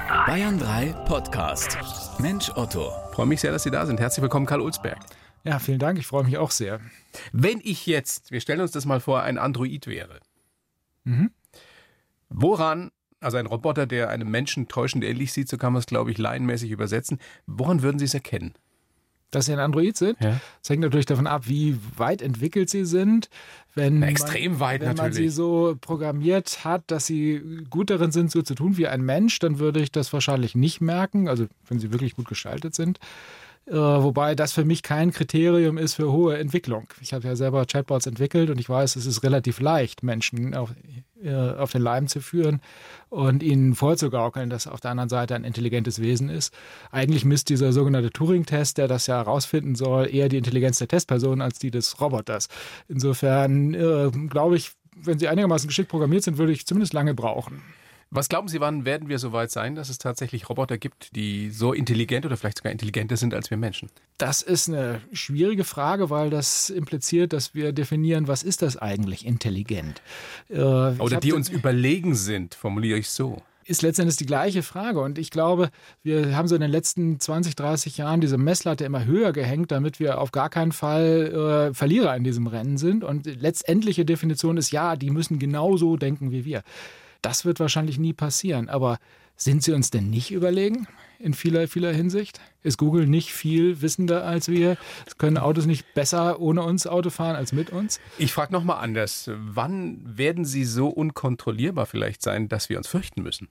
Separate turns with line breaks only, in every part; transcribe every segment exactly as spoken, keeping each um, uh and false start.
Bayern drei Podcast. Mensch Otto.
Ich freue mich sehr, dass Sie da sind. Herzlich willkommen, Karl Ulsberg.
Ja, vielen Dank. Ich freue mich auch sehr.
Wenn ich jetzt, wir stellen uns das mal vor, ein Android wäre.
Mhm.
Woran, also ein Roboter, der einem Menschen täuschend ähnlich sieht, so kann man es, glaube ich, laienmäßig übersetzen. Woran würden Sie es erkennen?
Dass Sie ein Android sind?
Ja.
Das hängt natürlich davon ab, wie weit entwickelt Sie sind. Wenn
Na, extrem
man,
weit
wenn
natürlich.
Wenn man Sie so programmiert hat, dass Sie gut darin sind, so zu tun wie ein Mensch, dann würde ich das wahrscheinlich nicht merken. Also wenn Sie wirklich gut gestaltet sind. Äh, wobei das für mich kein Kriterium ist für hohe Entwicklung. Ich habe ja selber Chatbots entwickelt und ich weiß, es ist relativ leicht, Menschen auf, äh, auf den Leim zu führen und ihnen vorzugaukeln, dass auf der anderen Seite ein intelligentes Wesen ist. Eigentlich misst dieser sogenannte Turing-Test, der das ja herausfinden soll, eher die Intelligenz der Testperson als die des Roboters. Insofern äh, glaube ich, wenn sie einigermaßen geschickt programmiert sind, würde ich zumindest lange brauchen.
Was glauben Sie, wann werden wir so weit sein, dass es tatsächlich Roboter gibt, die so intelligent oder vielleicht sogar intelligenter sind als wir Menschen?
Das ist eine schwierige Frage, weil das impliziert, dass wir definieren, was ist das eigentlich intelligent? Äh,
oder die uns überlegen sind, formuliere ich so.
Ist letztendlich die gleiche Frage. Und ich glaube, wir haben so in den letzten zwanzig, dreißig Jahren diese Messlatte immer höher gehängt, damit wir auf gar keinen Fall äh, Verlierer in diesem Rennen sind. Und die letztendliche Definition ist, ja, die müssen genauso denken wie wir. Das wird wahrscheinlich nie passieren. Aber sind sie uns denn nicht überlegen in vieler, vieler Hinsicht? Ist Google nicht viel wissender als wir? Können Autos nicht besser ohne uns Auto fahren als mit uns?
Ich frage nochmal anders. Wann werden sie so unkontrollierbar vielleicht sein, dass wir uns fürchten müssen?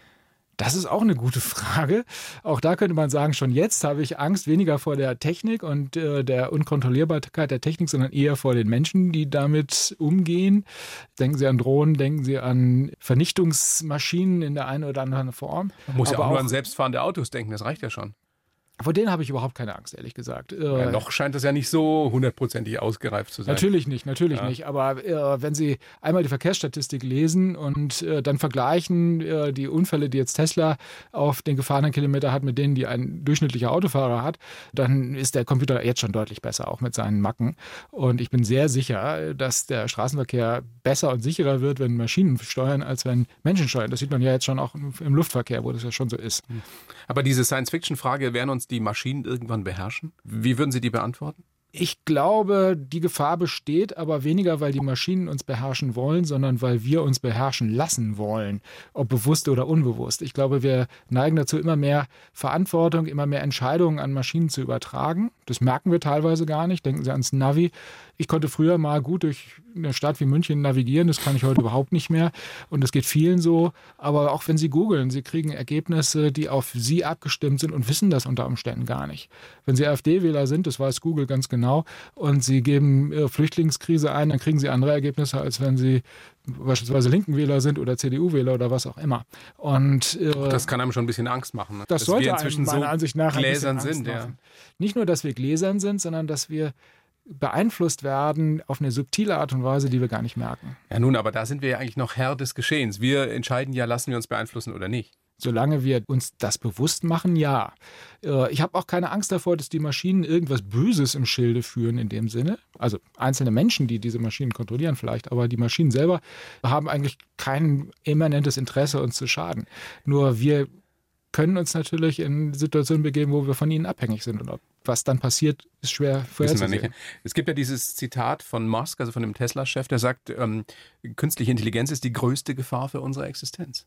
Das ist auch eine gute Frage. Auch da könnte man sagen, schon jetzt habe ich Angst weniger vor der Technik und äh, der Unkontrollierbarkeit der Technik, sondern eher vor den Menschen, die damit umgehen. Denken Sie an Drohnen, denken Sie an Vernichtungsmaschinen in der einen oder anderen Form.
Man muss
Aber
ja auch nur
auch
an selbstfahrende Autos denken, das reicht ja schon.
Vor denen habe ich überhaupt keine Angst, ehrlich gesagt.
Ja, noch scheint das ja nicht so hundertprozentig ausgereift zu sein.
Natürlich nicht, natürlich
ja.
nicht. Aber äh, wenn Sie einmal die Verkehrsstatistik lesen und äh, dann vergleichen äh, die Unfälle, die jetzt Tesla auf den gefahrenen Kilometer hat, mit denen, die ein durchschnittlicher Autofahrer hat, dann ist der Computer jetzt schon deutlich besser, auch mit seinen Macken. Und ich bin sehr sicher, dass der Straßenverkehr besser und sicherer wird, wenn Maschinen steuern, als wenn Menschen steuern. Das sieht man ja jetzt schon auch im Luftverkehr, wo das ja schon so ist.
Aber diese Science-Fiction-Frage, werden uns die Maschinen irgendwann beherrschen? Wie würden Sie die beantworten?
Ich glaube, die Gefahr besteht, aber weniger, weil die Maschinen uns beherrschen wollen, sondern weil wir uns beherrschen lassen wollen, ob bewusst oder unbewusst. Ich glaube, wir neigen dazu, immer mehr Verantwortung, immer mehr Entscheidungen an Maschinen zu übertragen. Das merken wir teilweise gar nicht. Denken Sie ans Navi. Ich konnte früher mal gut durch eine Stadt wie München navigieren, das kann ich heute überhaupt nicht mehr. Und das geht vielen so. Aber auch wenn Sie googeln, Sie kriegen Ergebnisse, die auf Sie abgestimmt sind und wissen das unter Umständen gar nicht. Wenn Sie AfD-Wähler sind, das weiß Google ganz genau, und Sie geben äh, Flüchtlingskrise ein, dann kriegen Sie andere Ergebnisse, als wenn Sie beispielsweise Linken-Wähler sind oder C D U-Wähler oder was auch immer. Und äh,
das kann einem schon ein bisschen Angst machen. Ne?
Das
dass
sollte
wir inzwischen
einem meiner
so
Ansicht nach
gläsern
ein bisschen
sind.
Angst
Ja.
machen. Nicht nur, dass wir gläsern sind, sondern dass wir beeinflusst werden auf eine subtile Art und Weise, die wir gar nicht merken.
Ja nun, aber da sind wir ja eigentlich noch Herr des Geschehens. Wir entscheiden ja, lassen wir uns beeinflussen oder nicht.
Solange wir uns das bewusst machen, ja. Ich habe auch keine Angst davor, dass die Maschinen irgendwas Böses im Schilde führen in dem Sinne. Also einzelne Menschen, die diese Maschinen kontrollieren vielleicht, aber die Maschinen selber haben eigentlich kein immanentes Interesse, uns zu schaden. Nur wir können uns natürlich in Situationen begeben, wo wir von ihnen abhängig sind. Und was dann passiert, ist schwer vorherzusehen.
Es gibt ja dieses Zitat von Musk, also von dem Tesla-Chef, der sagt, ähm, künstliche Intelligenz ist die größte Gefahr für unsere Existenz.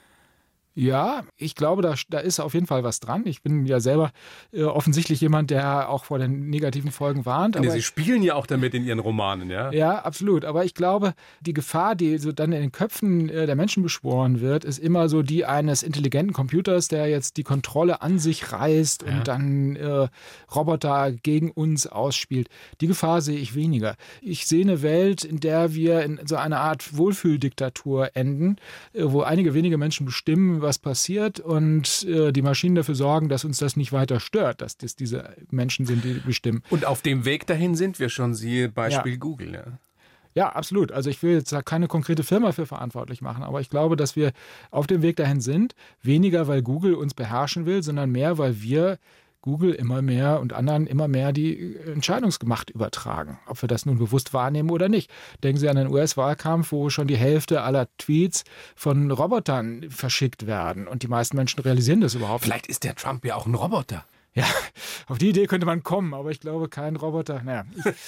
Ja, ich glaube, da, da ist auf jeden Fall was dran. Ich bin ja selber äh, offensichtlich jemand, der auch vor den negativen Folgen warnt.
Aber
ja,
Sie spielen ja auch damit in Ihren Romanen, ja?
Ja, absolut. Aber ich glaube, die Gefahr, die so dann in den Köpfen äh, der Menschen beschworen wird, ist immer so die eines intelligenten Computers, der jetzt die Kontrolle an sich reißt und ja. dann äh, Roboter gegen uns ausspielt. Die Gefahr sehe ich weniger. Ich sehe eine Welt, in der wir in so einer Art Wohlfühldiktatur enden, äh, wo einige wenige Menschen bestimmen, was passiert und äh, die Maschinen dafür sorgen, dass uns das nicht weiter stört, dass das diese Menschen sind, die bestimmen.
Und auf dem Weg dahin sind wir schon, siehe Beispiel
ja.
Google. Ja.
Ja, absolut. Also ich will jetzt da keine konkrete Firma für verantwortlich machen, aber ich glaube, dass wir auf dem Weg dahin sind, weniger weil Google uns beherrschen will, sondern mehr, weil wir Google immer mehr und anderen immer mehr die Entscheidungsmacht übertragen. Ob wir das nun bewusst wahrnehmen oder nicht. Denken Sie an den U S-Wahlkampf, wo schon die Hälfte aller Tweets von Robotern verschickt werden. Und die meisten Menschen realisieren das überhaupt nicht.
Vielleicht ist der Trump ja auch ein Roboter.
Ja, auf die Idee könnte man kommen, aber ich glaube, kein Roboter, naja,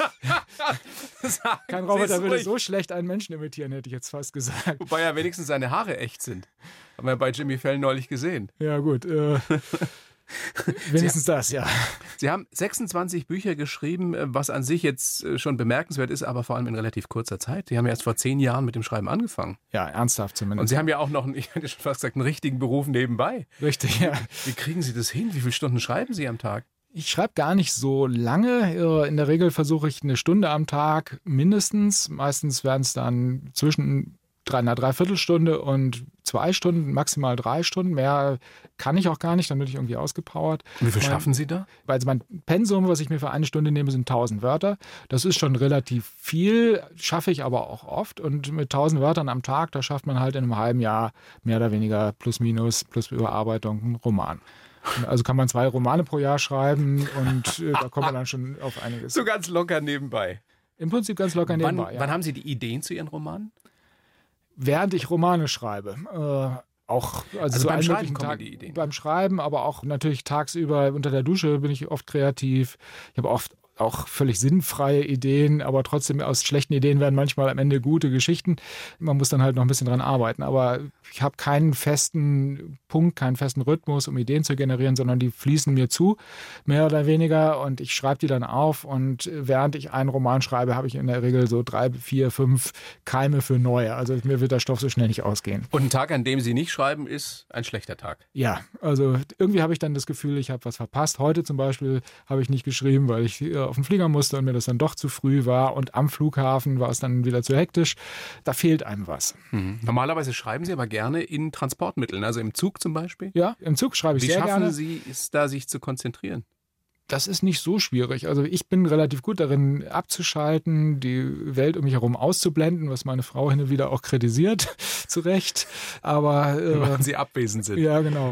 ich, kein Roboter würde so schlecht einen Menschen imitieren, hätte ich jetzt fast gesagt.
Wobei ja wenigstens seine Haare echt sind. Haben wir bei Jimmy Fallon neulich gesehen.
Ja, gut. Äh, wenigstens Sie, das, ja.
Sie haben sechsundzwanzig Bücher geschrieben, was an sich jetzt schon bemerkenswert ist, aber vor allem in relativ kurzer Zeit. Sie haben ja erst vor zehn Jahren mit dem Schreiben angefangen.
Ja, ernsthaft zumindest.
Und Sie haben ja auch noch, ich hätte schon fast gesagt, einen richtigen Beruf nebenbei.
Richtig, ja.
Wie kriegen Sie das hin? Wie viele Stunden schreiben Sie am Tag?
Ich schreibe gar nicht so lange. In der Regel versuche ich eine Stunde am Tag mindestens. Meistens werden es dann zwischen einer Dreiviertelstunde und zwei Stunden, maximal drei Stunden. Mehr kann ich auch gar nicht, dann bin ich irgendwie ausgepowert.
Wie viel mein, schaffen Sie da?
Also mein Pensum, was ich mir für eine Stunde nehme, sind tausend Wörter. Das ist schon relativ viel, schaffe ich aber auch oft. Und mit tausend Wörtern am Tag, da schafft man halt in einem halben Jahr mehr oder weniger plus minus, plus Überarbeitung einen Roman. Also kann man zwei Romane pro Jahr schreiben und äh, da kommt man dann schon auf einiges.
So ganz locker nebenbei.
Im Prinzip ganz locker nebenbei,
wann,
ja.
Wann haben Sie die Ideen zu Ihren Romanen?
Während ich Romane schreibe. Äh, auch, also,
also
so
beim Schreiben kommen
Tag,
die Ideen?
Beim Schreiben, aber auch natürlich tagsüber unter der Dusche bin ich oft kreativ. Ich habe oft auch völlig sinnfreie Ideen, aber trotzdem aus schlechten Ideen werden manchmal am Ende gute Geschichten. Man muss dann halt noch ein bisschen dran arbeiten. Aber ich habe keinen festen Punkt, keinen festen Rhythmus, um Ideen zu generieren, sondern die fließen mir zu, mehr oder weniger. Und ich schreibe die dann auf. Und während ich einen Roman schreibe, habe ich in der Regel so drei, vier, fünf Keime für neue. Also mir wird der Stoff so schnell nicht ausgehen.
Und ein Tag, an dem Sie nicht schreiben, ist ein schlechter Tag?
Ja, also irgendwie habe ich dann das Gefühl, ich habe was verpasst. Heute zum Beispiel habe ich nicht geschrieben, weil ich auf den Flieger musste und mir das dann doch zu früh war. Und am Flughafen war es dann wieder zu hektisch. Da fehlt einem was.
Mhm. Normalerweise schreiben Sie aber gerne in Transportmitteln, also im Zug zum Beispiel?
Ja, im Zug schreibe ich
Wie
sehr
gerne. Wie
gerne.
schaffen Sie es da, sich zu konzentrieren?
Das ist nicht so schwierig. Also ich bin relativ gut darin, abzuschalten, die Welt um mich herum auszublenden, was meine Frau hin und wieder auch kritisiert, zu Recht. Aber
äh, wenn Sie abwesend sind.
Ja, genau.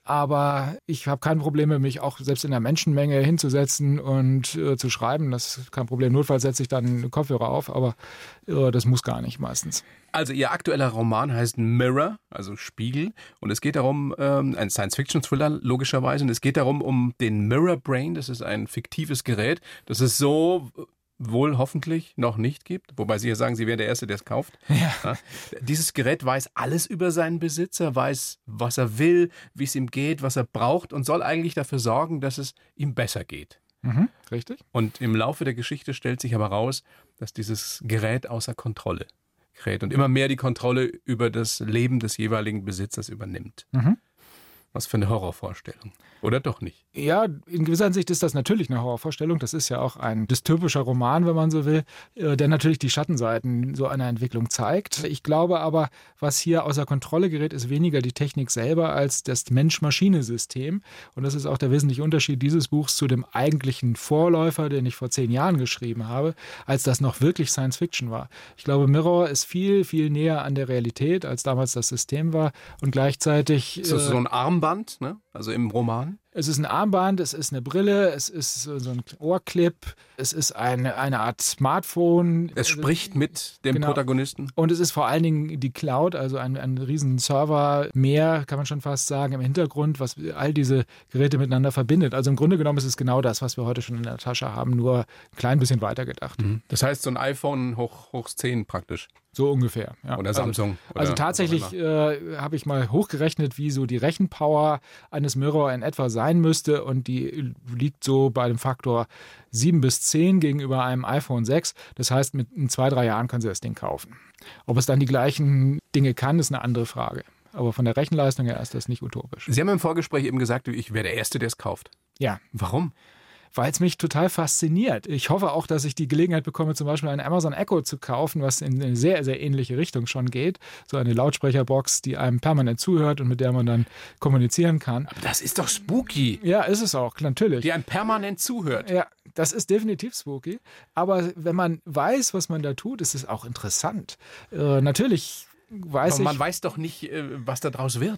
Aber ich habe kein Problem, mich auch selbst in der Menschenmenge hinzusetzen und äh, zu schreiben. Das ist kein Problem. Notfalls setze ich dann Kopfhörer auf, aber äh, das muss gar nicht meistens.
Also Ihr aktueller Roman heißt Mirror, also Spiegel. Und es geht darum, ähm, ein Science-Fiction-Thriller logischerweise, und es geht darum, um den Mirror Brain. Das ist ein fiktives Gerät, das es so wohl hoffentlich noch nicht gibt. Wobei Sie ja sagen, Sie wären der Erste, der es kauft.
Ja.
Ja. Dieses Gerät weiß alles über seinen Besitzer, weiß, was er will, wie es ihm geht, was er braucht und soll eigentlich dafür sorgen, dass es ihm besser geht.
Mhm, richtig.
Und im Laufe der Geschichte stellt sich aber raus, dass dieses Gerät außer Kontrolle gerät und immer mehr die Kontrolle über das Leben des jeweiligen Besitzers übernimmt.
Mhm.
Was für eine Horrorvorstellung. Oder doch nicht?
Ja, in gewisser Hinsicht ist das natürlich eine Horrorvorstellung. Das ist ja auch ein dystopischer Roman, wenn man so will, der natürlich die Schattenseiten so einer Entwicklung zeigt. Ich glaube aber, was hier außer Kontrolle gerät, ist weniger die Technik selber als das Mensch-Maschine-System. Und das ist auch der wesentliche Unterschied dieses Buchs zu dem eigentlichen Vorläufer, den ich vor zehn Jahren geschrieben habe, als das noch wirklich Science-Fiction war. Ich glaube, Mirror ist viel, viel näher an der Realität, als damals das System war. Und gleichzeitig...
Ist das so ein Armband, ne? Also im Roman?
Es ist ein Armband, es ist eine Brille, es ist so ein Ohrclip, es ist eine, eine Art Smartphone.
Es spricht mit dem
genau.
Protagonisten.
Und es ist vor allen Dingen die Cloud, also ein, ein riesen Server, mehr kann man schon fast sagen, im Hintergrund, was all diese Geräte miteinander verbindet. Also im Grunde genommen ist es genau das, was wir heute schon in der Tasche haben, nur ein klein bisschen weitergedacht.
Mhm. Das heißt so ein iPhone hoch, hoch zehn praktisch.
So ungefähr. Ja.
Oder Samsung.
Also, also tatsächlich äh, habe ich mal hochgerechnet, wie so die Rechenpower eines Mirror in etwa sein müsste. Und die liegt so bei dem Faktor sieben bis zehn gegenüber einem iPhone sechs. Das heißt, mit in zwei, drei Jahren können Sie das Ding kaufen. Ob es dann die gleichen Dinge kann, ist eine andere Frage. Aber von der Rechenleistung her ist das nicht utopisch.
Sie haben im Vorgespräch eben gesagt, ich wäre der Erste, der es kauft.
Ja.
Warum?
Weil es mich total fasziniert. Ich hoffe auch, dass ich die Gelegenheit bekomme, zum Beispiel ein Amazon Echo zu kaufen, was in eine sehr, sehr ähnliche Richtung schon geht. So eine Lautsprecherbox, die einem permanent zuhört und mit der man dann kommunizieren kann.
Aber das ist doch spooky.
Ja, ist es auch, natürlich.
Die einem permanent zuhört.
Ja, das ist definitiv spooky. Aber wenn man weiß, was man da tut, ist es auch interessant. Äh, natürlich weiß
Aber man
ich...
weiß doch nicht, was da draus wird.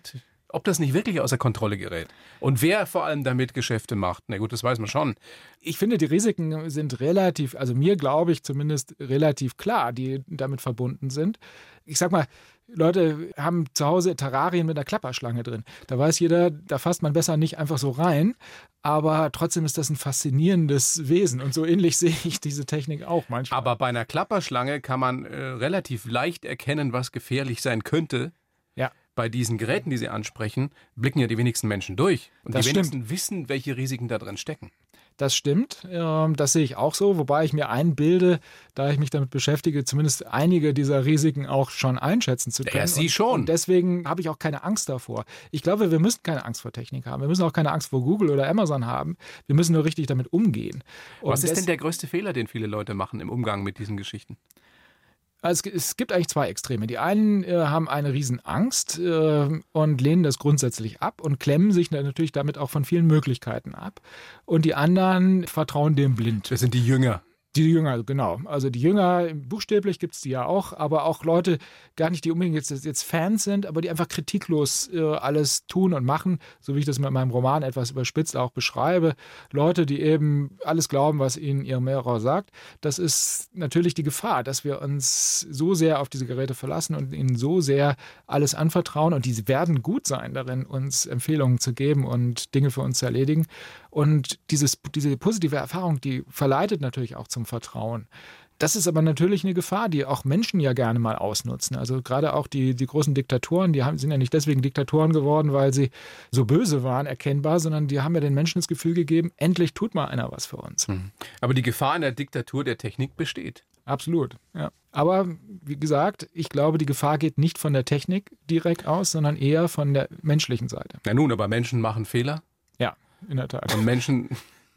ob das nicht wirklich außer Kontrolle gerät. Und wer vor allem damit Geschäfte macht, na gut, das weiß man schon.
Ich finde, die Risiken sind relativ, also mir glaube ich zumindest relativ klar, die damit verbunden sind. Ich sag mal, Leute haben zu Hause Terrarien mit einer Klapperschlange drin. Da weiß jeder, da fasst man besser nicht einfach so rein. Aber trotzdem ist das ein faszinierendes Wesen. Und so ähnlich sehe ich diese Technik auch manchmal.
Aber bei einer Klapperschlange kann man äh, relativ leicht erkennen, was gefährlich sein könnte.
Ja.
Bei diesen Geräten, die Sie ansprechen, blicken ja die wenigsten Menschen durch. Und
Das
die wenigsten
stimmt.
wissen, welche Risiken da drin stecken.
Das stimmt, ähm, das sehe ich auch so, wobei ich mir einbilde, da ich mich damit beschäftige, zumindest einige dieser Risiken auch schon einschätzen zu können.
Ja, Sie
und,
schon.
Und deswegen habe ich auch keine Angst davor. Ich glaube, wir müssen keine Angst vor Technik haben. Wir müssen auch keine Angst vor Google oder Amazon haben. Wir müssen nur richtig damit umgehen. Und
Was ist
des-
denn der größte Fehler, den viele Leute machen im Umgang mit diesen Geschichten?
Also es, es gibt eigentlich zwei Extreme. Die einen äh, haben eine Riesenangst äh, und lehnen das grundsätzlich ab und klemmen sich dann natürlich damit auch von vielen Möglichkeiten ab. Und die anderen vertrauen dem blind.
Das sind die Jünger.
Die Jünger, genau. Also die Jünger, buchstäblich gibt es die ja auch, aber auch Leute, gar nicht die unbedingt jetzt, jetzt Fans sind, aber die einfach kritiklos äh, alles tun und machen, so wie ich das mit meinem Roman etwas überspitzt auch beschreibe. Leute, die eben alles glauben, was ihnen ihr Lehrer sagt. Das ist natürlich die Gefahr, dass wir uns so sehr auf diese Geräte verlassen und ihnen so sehr alles anvertrauen und die werden gut sein darin, uns Empfehlungen zu geben und Dinge für uns zu erledigen. Und dieses, diese positive Erfahrung, die verleitet natürlich auch zum Vertrauen. Das ist aber natürlich eine Gefahr, die auch Menschen ja gerne mal ausnutzen. Also gerade auch die, die großen Diktatoren, die haben, sind ja nicht deswegen Diktatoren geworden, weil sie so böse waren, erkennbar, sondern die haben ja den Menschen das Gefühl gegeben, endlich tut mal einer was für uns.
Aber die Gefahr in der Diktatur der Technik besteht.
Absolut, ja. Aber wie gesagt, ich glaube, die Gefahr geht nicht von der Technik direkt aus, sondern eher von der menschlichen Seite.
Na nun, aber Menschen machen Fehler.
Ja, in der Tat.
Und Menschen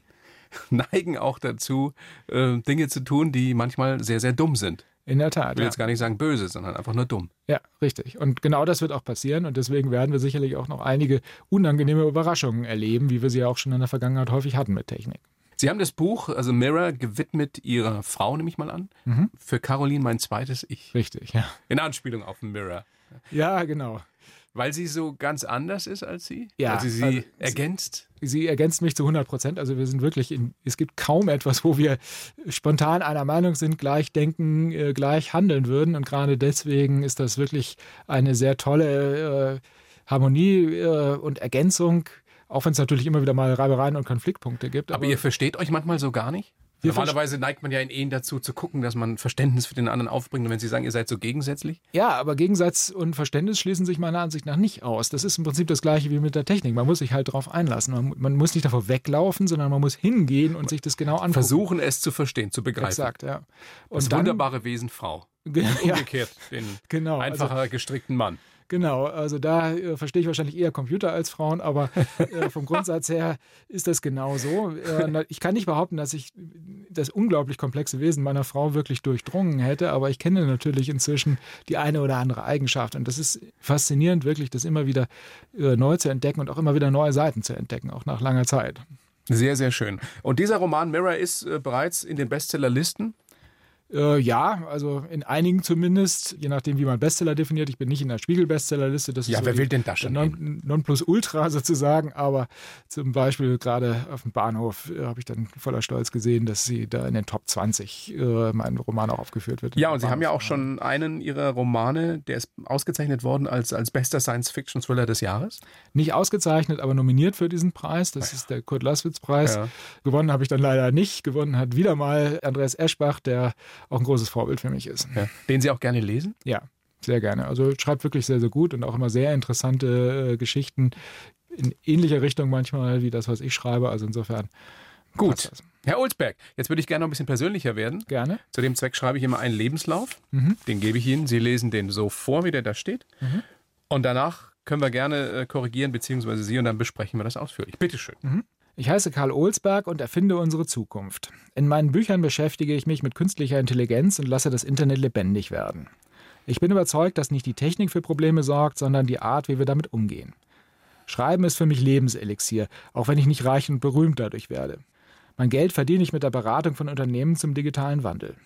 neigen auch dazu, äh, Dinge zu tun, die manchmal sehr, sehr dumm sind.
In der
Ich
Tat,
will
ja.
jetzt gar nicht sagen böse, sondern einfach nur dumm.
Ja, richtig. Und genau das wird auch passieren. Und deswegen werden wir sicherlich auch noch einige unangenehme Überraschungen erleben, wie wir sie ja auch schon in der Vergangenheit häufig hatten mit Technik.
Sie haben das Buch, also Mirror, gewidmet Ihrer Frau, nehme ich mal an.
Mhm.
Für Caroline, mein zweites Ich.
Richtig, ja.
In Anspielung auf Mirror.
Ja, genau.
Weil sie so ganz anders ist als Sie?
Ja,
Weil sie sie
also-
ergänzt?
Sie ergänzt mich zu hundert Prozent. Also wir sind wirklich, in, es gibt kaum etwas, wo wir spontan einer Meinung sind, gleich denken, äh, gleich handeln würden. Und gerade deswegen ist das wirklich eine sehr tolle äh, Harmonie äh, und Ergänzung, auch wenn es natürlich immer wieder mal Reibereien und Konfliktpunkte gibt.
Aber ihr versteht euch manchmal so gar nicht?
Wir
Normalerweise neigt man ja in Ehen dazu zu gucken, dass man Verständnis für den anderen aufbringt. Und wenn Sie sagen, ihr seid so gegensätzlich?
Ja, aber Gegensatz und Verständnis schließen sich meiner Ansicht nach nicht aus. Das ist im Prinzip das Gleiche wie mit der Technik. Man muss sich halt darauf einlassen. Man, man muss nicht davor weglaufen, sondern man muss hingehen und sich das genau angucken.
Versuchen es zu verstehen, zu begreifen.
Exakt, ja.
Das
Und dann-
wunderbare Wesen Frau.
Ge-
Und
ja,
umgekehrt, den
genau. Also,
einfacher gestrickten Mann.
genau, also da äh, verstehe ich wahrscheinlich eher Computer als Frauen, aber äh, vom Grundsatz her ist das genau so. Äh, na, ich kann nicht behaupten, dass ich das unglaublich komplexe Wesen meiner Frau wirklich durchdrungen hätte, aber ich kenne natürlich inzwischen die eine oder andere Eigenschaft. Und das ist faszinierend, wirklich das immer wieder äh, neu zu entdecken und auch immer wieder neue Seiten zu entdecken, auch nach langer Zeit.
Sehr, sehr schön. Und dieser Roman Mirror ist äh, bereits in den Bestsellerlisten.
Äh, ja, also in einigen zumindest, je nachdem, wie man Bestseller definiert. Ich bin nicht in der Spiegel-Bestsellerliste. Das ist
Ja,
so
wer
die-
will denn das schon
der Non, Nonplusultra sozusagen, aber zum Beispiel gerade auf dem Bahnhof äh, habe ich dann voller Stolz gesehen, dass sie da in den Top zwanzig äh, mein Roman auch aufgeführt wird.
Ja, und Sie haben ja auch schon einen Ihrer Romane, der ist ausgezeichnet worden als, als bester Science-Fiction-Thriller des Jahres.
Nicht ausgezeichnet, aber nominiert für diesen Preis. Das ist der Kurt-Laßwitz-Preis.
Ja.
Gewonnen habe ich dann leider nicht. Gewonnen hat wieder mal Andreas Eschbach, der auch ein großes Vorbild für mich ist.
Ja. Den Sie auch gerne lesen?
Ja, sehr gerne. Also schreibt wirklich sehr, sehr gut und auch immer sehr interessante äh, Geschichten in ähnlicher Richtung manchmal wie das, was ich schreibe. Also insofern
Gut.
passt das.
Herr Olsberg, jetzt würde ich gerne noch ein bisschen persönlicher werden.
Gerne.
Zu dem Zweck schreibe ich immer einen Lebenslauf.
Mhm.
Den gebe ich Ihnen. Sie lesen den so vor, wie der da steht.
Mhm.
Und danach können wir gerne äh, korrigieren, beziehungsweise Sie, und dann besprechen wir das ausführlich. Bitteschön.
Ich heiße Karl Olsberg und erfinde unsere Zukunft. In meinen Büchern beschäftige ich mich mit künstlicher Intelligenz und lasse das Internet lebendig werden. Ich bin überzeugt, dass nicht die Technik für Probleme sorgt, sondern die Art, wie wir damit umgehen. Schreiben ist für mich Lebenselixier, auch wenn ich nicht reich und berühmt dadurch werde. Mein Geld verdiene ich mit der Beratung von Unternehmen zum digitalen Wandel.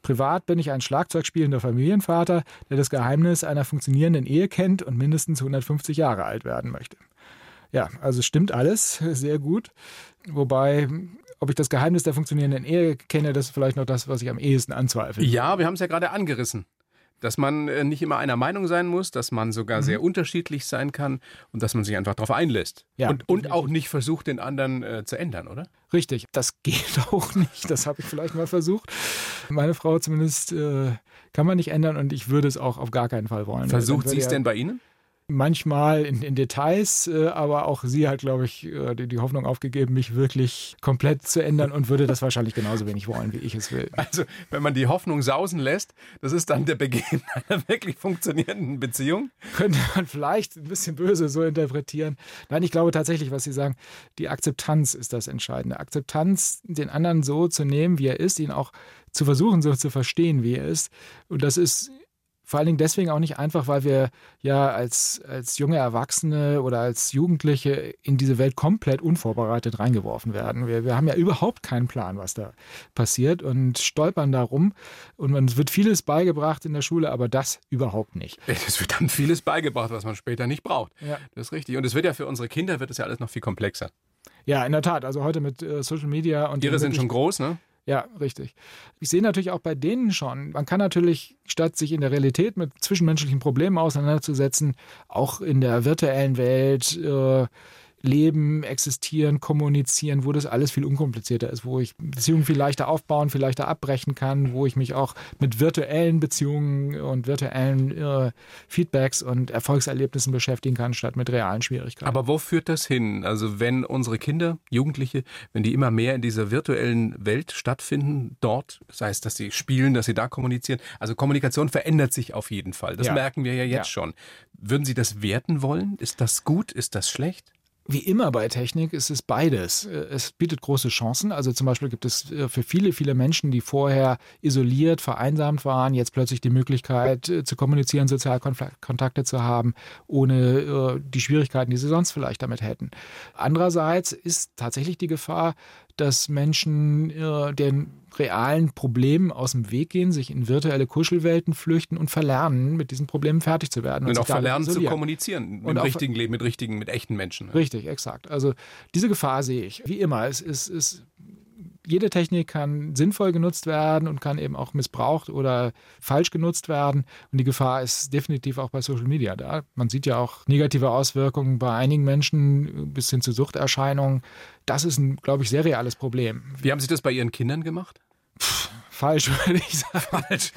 Privat bin ich ein schlagzeugspielender Familienvater, der das Geheimnis einer funktionierenden Ehe kennt und mindestens hundertfünfzig Jahre alt werden möchte. Ja, also stimmt alles, sehr gut. Wobei, ob ich das Geheimnis der funktionierenden Ehe kenne, das ist vielleicht noch das, was ich am ehesten anzweifle.
Ja, wir haben es ja gerade angerissen. Dass man äh, nicht immer einer Meinung sein muss, dass man sogar mhm. sehr unterschiedlich sein kann und dass man sich einfach darauf einlässt. Ja, und, und auch nicht versucht, den anderen äh, zu ändern, oder?
Richtig, das geht auch nicht. Das habe ich vielleicht mal versucht. Meine Frau zumindest äh, kann man nicht ändern und ich würde es auch auf gar keinen Fall wollen.
Versucht sie es denn bei Ihnen?
Manchmal in, in Details, äh, aber auch sie hat, glaube ich, äh, die, die Hoffnung aufgegeben, mich wirklich komplett zu ändern und würde das wahrscheinlich genauso wenig wollen, wie ich es will.
Also, wenn man die Hoffnung sausen lässt, das ist dann der Beginn einer wirklich funktionierenden Beziehung?
Könnte man vielleicht ein bisschen böse so interpretieren. Nein, ich glaube tatsächlich, was Sie sagen, die Akzeptanz ist das Entscheidende. Akzeptanz, den anderen so zu nehmen, wie er ist, ihn auch zu versuchen, so zu verstehen, wie er ist. Und das ist vor allen Dingen deswegen auch nicht einfach, weil wir ja als, als junge Erwachsene oder als Jugendliche in diese Welt komplett unvorbereitet reingeworfen werden. Wir, wir haben ja überhaupt keinen Plan, was da passiert und stolpern da rum. Und es wird vieles beigebracht in der Schule, aber das überhaupt nicht.
Es wird dann vieles beigebracht, was man später nicht braucht. Ja. Das ist richtig. Und es wird ja für unsere Kinder wird es ja alles noch viel komplexer.
Ja, in der Tat. Also heute mit äh, Social Media und
Ihre sind schon groß, ne?
Ja, richtig. Ich sehe natürlich auch bei denen schon, man kann natürlich, statt sich in der Realität mit zwischenmenschlichen Problemen auseinanderzusetzen, auch in der virtuellen Welt äh, leben, existieren, kommunizieren, wo das alles viel unkomplizierter ist, wo ich Beziehungen viel leichter aufbauen, viel leichter abbrechen kann, wo ich mich auch mit virtuellen Beziehungen und virtuellen äh, Feedbacks und Erfolgserlebnissen beschäftigen kann, statt mit realen Schwierigkeiten.
Aber wo führt das hin? Also wenn unsere Kinder, Jugendliche, wenn die immer mehr in dieser virtuellen Welt stattfinden, dort, das heißt, dass sie spielen, dass sie da kommunizieren, also Kommunikation verändert sich auf jeden Fall. Das ja. merken wir ja jetzt ja. schon. Würden Sie das werten wollen? Ist das gut? Ist das schlecht?
Wie immer bei Technik ist es beides. Es bietet große Chancen. Also zum Beispiel gibt es für viele, viele Menschen, die vorher isoliert, vereinsamt waren, jetzt plötzlich die Möglichkeit zu kommunizieren, Sozialkontakte zu haben, ohne die Schwierigkeiten, die sie sonst vielleicht damit hätten. Andererseits ist tatsächlich die Gefahr, dass Menschen äh, den realen Problemen aus dem Weg gehen, sich in virtuelle Kuschelwelten flüchten und verlernen, mit diesen Problemen fertig zu werden.
Und, und auch verlernen
zu
kommunizieren im richtigen Leben, mit richtigen, mit echten Menschen. Ne?
Richtig, exakt. Also diese Gefahr sehe ich. Wie immer, es ist, es, jede Technik kann sinnvoll genutzt werden und kann eben auch missbraucht oder falsch genutzt werden. Und die Gefahr ist definitiv auch bei Social Media da. Man sieht ja auch negative Auswirkungen bei einigen Menschen bis hin zu Suchterscheinungen. Das ist ein, glaube ich, sehr reales Problem.
Wie haben Sie das bei Ihren Kindern gemacht?
Pff, falsch, würde ich sagen. Falsch.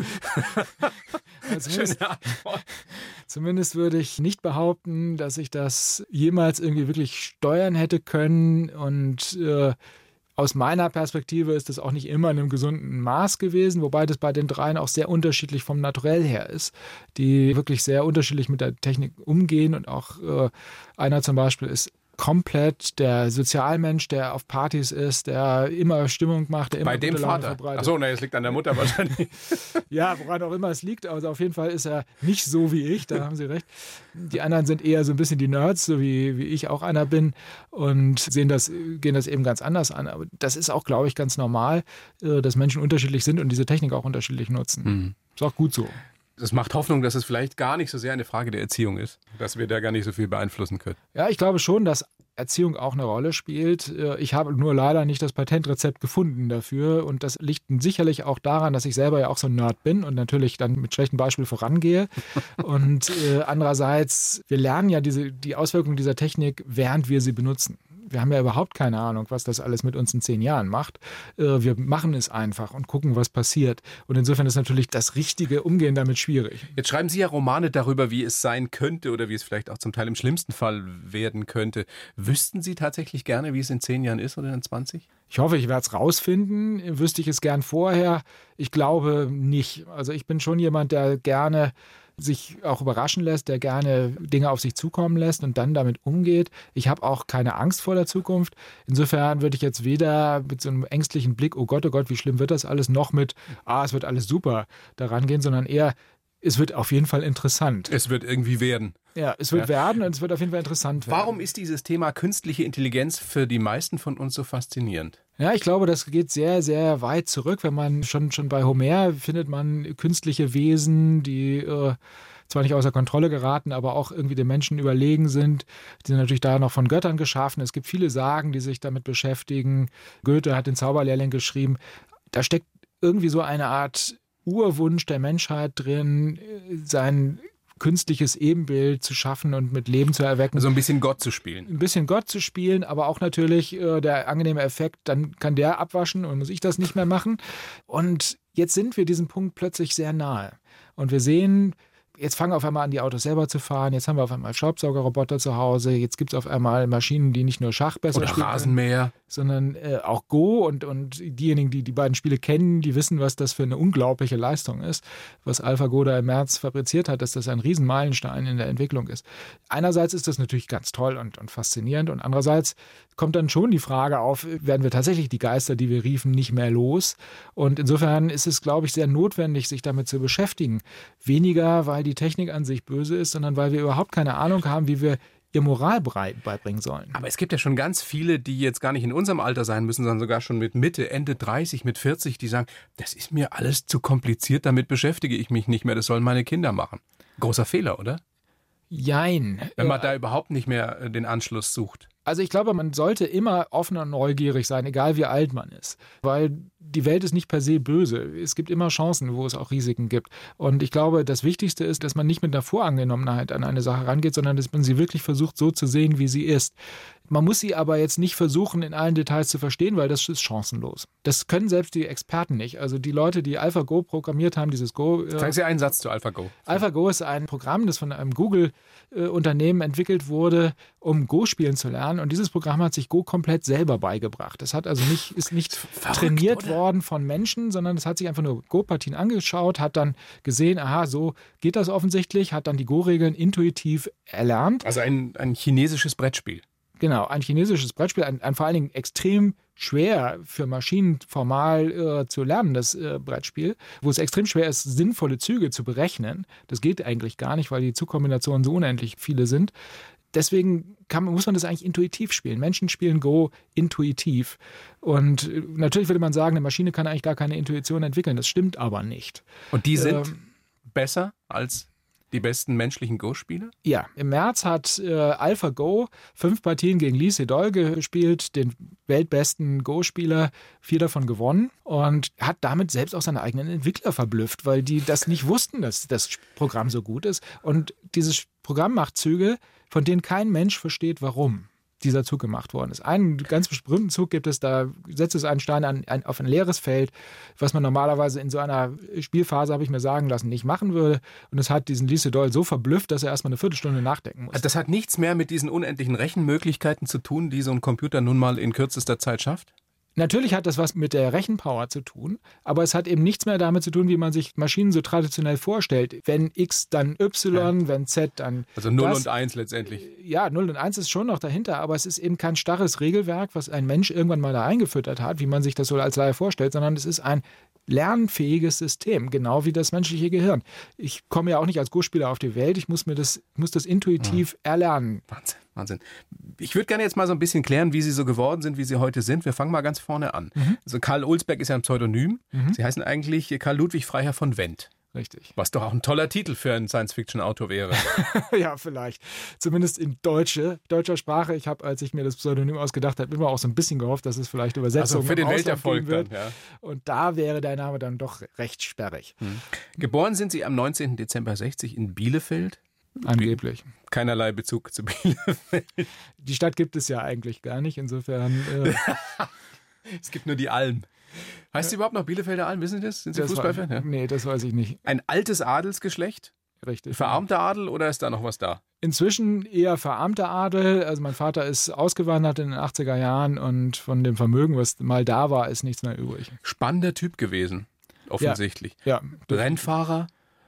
Also zumindest, zumindest würde ich nicht behaupten, dass ich das jemals irgendwie wirklich steuern hätte können. Und äh, aus meiner Perspektive ist das auch nicht immer in einem gesunden Maß gewesen, wobei das bei den dreien auch sehr unterschiedlich vom Naturell her ist, die wirklich sehr unterschiedlich mit der Technik umgehen. Und auch äh, einer zum Beispiel ist komplett der Sozialmensch, der auf Partys ist, der immer Stimmung macht, der immer
bei dem
gute Laune
Vater
verbreitet.
Achso, ne, es liegt an der Mutter wahrscheinlich.
Ja, woran auch immer es liegt. Also auf jeden Fall ist er nicht so wie ich, da haben Sie recht. Die anderen sind eher so ein bisschen die Nerds, so wie, wie ich auch einer bin und sehen das, gehen das eben ganz anders an. Aber das ist auch, glaube ich, ganz normal, dass Menschen unterschiedlich sind und diese Technik auch unterschiedlich nutzen. Mhm. Ist auch gut so.
Das macht Hoffnung, dass es vielleicht gar nicht so sehr eine Frage der Erziehung ist, dass wir da gar nicht so viel beeinflussen können.
Ja, ich glaube schon, dass Erziehung auch eine Rolle spielt. Ich habe nur leider nicht das Patentrezept gefunden dafür und das liegt sicherlich auch daran, dass ich selber ja auch so ein Nerd bin und natürlich dann mit schlechtem Beispiel vorangehe. Und äh, andererseits, wir lernen ja diese, die Auswirkungen dieser Technik, während wir sie benutzen. Wir haben ja überhaupt keine Ahnung, was das alles mit uns in zehn Jahren macht. Wir machen es einfach und gucken, was passiert. Und insofern ist natürlich das richtige Umgehen damit schwierig.
Jetzt schreiben Sie ja Romane darüber, wie es sein könnte oder wie es vielleicht auch zum Teil im schlimmsten Fall werden könnte. Wüssten Sie tatsächlich gerne, wie es in zehn Jahren ist oder in zwanzig?
Ich hoffe, ich werde es rausfinden. Wüsste ich es gern vorher? Ich glaube nicht. Also ich bin schon jemand, der gerne sich auch überraschen lässt, der gerne Dinge auf sich zukommen lässt und dann damit umgeht. Ich habe auch keine Angst vor der Zukunft. Insofern würde ich jetzt weder mit so einem ängstlichen Blick, oh Gott, oh Gott, wie schlimm wird das alles, noch mit, ah, es wird alles super, daran gehen, sondern eher, Es wird auf jeden Fall interessant.
Es wird irgendwie werden.
Ja, es wird ja. werden und es wird auf jeden Fall interessant werden.
Warum ist dieses Thema künstliche Intelligenz für die meisten von uns so faszinierend?
Ja, ich glaube, das geht sehr, sehr weit zurück. Wenn man schon, schon bei Homer findet man künstliche Wesen, die äh, zwar nicht außer Kontrolle geraten, aber auch irgendwie den Menschen überlegen sind. Die sind natürlich da noch von Göttern geschaffen. Es gibt viele Sagen, die sich damit beschäftigen. Goethe hat den Zauberlehrling geschrieben. Da steckt irgendwie so eine Art Urwunsch der Menschheit drin, sein künstliches Ebenbild zu schaffen und mit Leben zu erwecken.
Also ein bisschen Gott zu spielen.
Ein bisschen Gott zu spielen, aber auch natürlich äh, der angenehme Effekt, dann kann der abwaschen und muss ich das nicht mehr machen. Und jetzt sind wir diesem Punkt plötzlich sehr nahe. Und wir sehen, jetzt fangen wir auf einmal an, die Autos selber zu fahren. Jetzt haben wir auf einmal Staubsaugerroboter zu Hause. Jetzt gibt es auf einmal Maschinen, die nicht nur Schach besser
Oder
spielen
Rasenmäher.
können, sondern äh, auch Go. Und, und diejenigen, die die beiden Spiele kennen, die wissen, was das für eine unglaubliche Leistung ist. Was AlphaGo da im März fabriziert hat, dass das ein Riesenmeilenstein in der Entwicklung ist. Einerseits ist das natürlich ganz toll und, und faszinierend. Und andererseits kommt dann schon die Frage auf, werden wir tatsächlich die Geister, die wir riefen, nicht mehr los? Und insofern ist es, glaube ich, sehr notwendig, sich damit zu beschäftigen. Weniger, weil die Technik an sich böse ist, sondern weil wir überhaupt keine Ahnung haben, wie wir ihr Moral beibringen sollen.
Aber es gibt ja schon ganz viele, die jetzt gar nicht in unserem Alter sein müssen, sondern sogar schon mit Mitte, Ende dreißig, mit vierzig, die sagen, das ist mir alles zu kompliziert, damit beschäftige ich mich nicht mehr, das sollen meine Kinder machen. Großer Fehler, oder?
Jein.
Wenn man da überhaupt nicht mehr den Anschluss sucht.
Also ich glaube, man sollte immer offen und neugierig sein, egal wie alt man ist. Weil die Welt ist nicht per se böse. Es gibt immer Chancen, wo es auch Risiken gibt. Und ich glaube, das Wichtigste ist, dass man nicht mit einer Voreingenommenheit an eine Sache rangeht, sondern dass man sie wirklich versucht, so zu sehen, wie sie ist. Man muss sie aber jetzt nicht versuchen, in allen Details zu verstehen, weil das ist chancenlos. Das können selbst die Experten nicht. Also die Leute, die AlphaGo programmiert haben, dieses Go... Äh,
Sagen Sie einen Satz zu AlphaGo.
AlphaGo ist ein Programm, das von einem Google-Unternehmen äh, entwickelt wurde, um Go spielen zu lernen. Und dieses Programm hat sich Go komplett selber beigebracht. Das hat also nicht, ist nicht Verrückt, trainiert oder? worden von Menschen, sondern es hat sich einfach nur Go-Partien angeschaut, hat dann gesehen, aha, so geht das offensichtlich, hat dann die Go-Regeln intuitiv erlernt.
Also ein, ein chinesisches Brettspiel.
Genau, ein chinesisches Brettspiel, ein, ein vor allen Dingen extrem schwer für Maschinen formal äh, zu lernen, das äh, Brettspiel, wo es extrem schwer ist, sinnvolle Züge zu berechnen. Das geht eigentlich gar nicht, weil die Zugkombinationen so unendlich viele sind. Deswegen kann, muss man das eigentlich intuitiv spielen. Menschen spielen Go intuitiv. Und natürlich würde man sagen, eine Maschine kann eigentlich gar keine Intuition entwickeln. Das stimmt aber nicht.
Und die sind ähm, besser als die besten menschlichen Go-Spieler?
Ja, im März hat äh, AlphaGo fünf Partien gegen Lee Sedol gespielt, den weltbesten Go-Spieler, vier davon gewonnen und hat damit selbst auch seine eigenen Entwickler verblüfft, weil die das nicht wussten, dass das Programm so gut ist. Und dieses Programm macht Züge, von denen kein Mensch versteht, warum dieser Zug gemacht worden ist. Einen ganz berühmten Zug gibt es, da setzt es einen Stein an, ein, auf ein leeres Feld, was man normalerweise in so einer Spielphase, habe ich mir sagen lassen, nicht machen würde. Und es hat diesen Lee Sedol so verblüfft, dass er erstmal eine Viertelstunde nachdenken muss.
Das hat nichts mehr mit diesen unendlichen Rechenmöglichkeiten zu tun, die so ein Computer nun mal in kürzester Zeit schafft?
Natürlich hat das was mit der Rechenpower zu tun, aber es hat eben nichts mehr damit zu tun, wie man sich Maschinen so traditionell vorstellt. Wenn X, dann Y, ja. wenn Z, dann
Also null
das.
und eins letztendlich.
Ja, null und eins ist schon noch dahinter, aber es ist eben kein starres Regelwerk, was ein Mensch irgendwann mal da eingefüttert hat, wie man sich das so als Laie vorstellt, sondern es ist ein lernfähiges System, genau wie das menschliche Gehirn. Ich komme ja auch nicht als Go-Spieler auf die Welt, ich muss mir das, muss das intuitiv ja. erlernen.
Wahnsinn, Wahnsinn. Ich würde gerne jetzt mal so ein bisschen klären, wie Sie so geworden sind, wie Sie heute sind. Wir fangen mal ganz vorne an. Mhm. Also Karl Olsberg ist ja ein Pseudonym. Mhm. Sie heißen eigentlich Karl Ludwig Freiherr von Wendt.
Richtig.
Was doch auch ein toller Titel für einen Science-Fiction-Autor wäre.
Ja, vielleicht. Zumindest in deutsche, deutscher Sprache. Ich habe, als ich mir das Pseudonym ausgedacht habe, immer auch so ein bisschen gehofft, dass es vielleicht Übersetzungen
also für den Welterfolg
wird.
Dann, ja.
Und da wäre der Name dann doch recht sperrig.
Hm. Geboren sind Sie am neunzehnten Dezember sechzig in Bielefeld.
Angeblich.
Keinerlei Bezug zu Bielefeld.
Die Stadt gibt es ja eigentlich gar nicht. Insofern. Äh
es gibt nur die Alm. Heißt sie überhaupt noch Bielefelder Alm? Wissen Sie das? Sind Sie Fußballfan?
Ja. Nee, das weiß ich nicht.
Ein altes Adelsgeschlecht?
Richtig.
Verarmter Adel oder ist da noch was da?
Inzwischen eher verarmter Adel. Also mein Vater ist ausgewandert in den achtziger Jahren und von dem Vermögen, was mal da war, ist nichts mehr übrig.
Spannender Typ gewesen, offensichtlich.
Ja. ja.
Rennfahrer,